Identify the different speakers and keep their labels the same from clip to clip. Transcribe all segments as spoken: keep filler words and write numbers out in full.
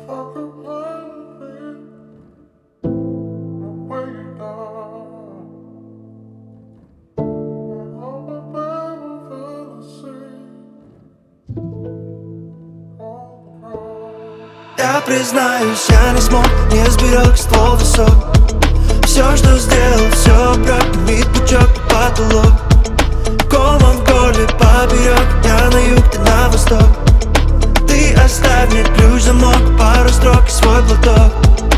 Speaker 1: Я признаюсь, я не смог, не сберег ствол высок. Все, что сделал, все прогнит пучок по потолок. Колом в горле поперек, я на юг, ты на восток. Ты оставь мне ключ, замок, пару строк и свой платок.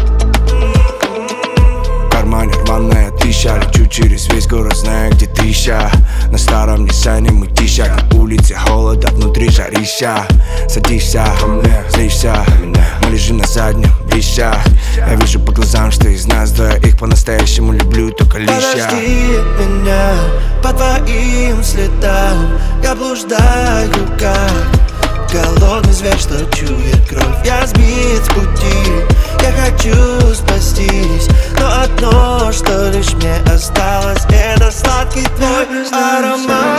Speaker 2: В кармане рваная тысяча, лечу через весь город, знаю, где ты ща. На старом Ниссане мы тища, на улице холода, внутри жарища. Садишься, злишься, мы лежим на заднем, блища. Я вижу по глазам, что из нас двоих по-настоящему люблю только лища.
Speaker 1: Подожди меня по твоим следам, я блуждаю как голодный зверь, что чует кровь. Я сбит с пути, я хочу спастись, но одно, что лишь мне осталось, это сладкий твой аромат.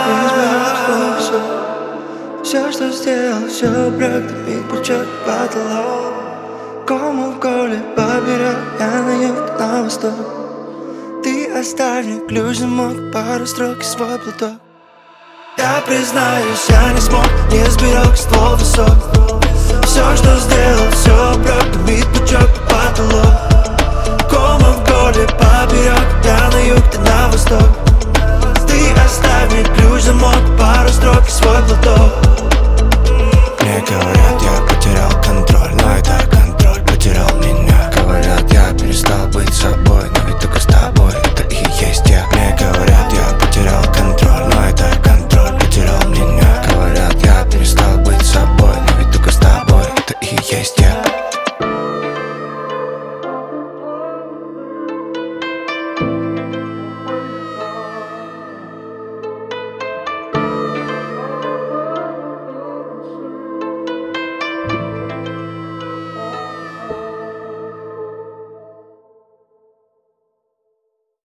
Speaker 1: Все, что сделал, все прогнит пучок потолок. Кому в горле поперек, я на юг, на восток. Ты оставь мне ключ, замок, пару строк и свой платок. Я признаюсь, я не смог, не сберег ствол высок.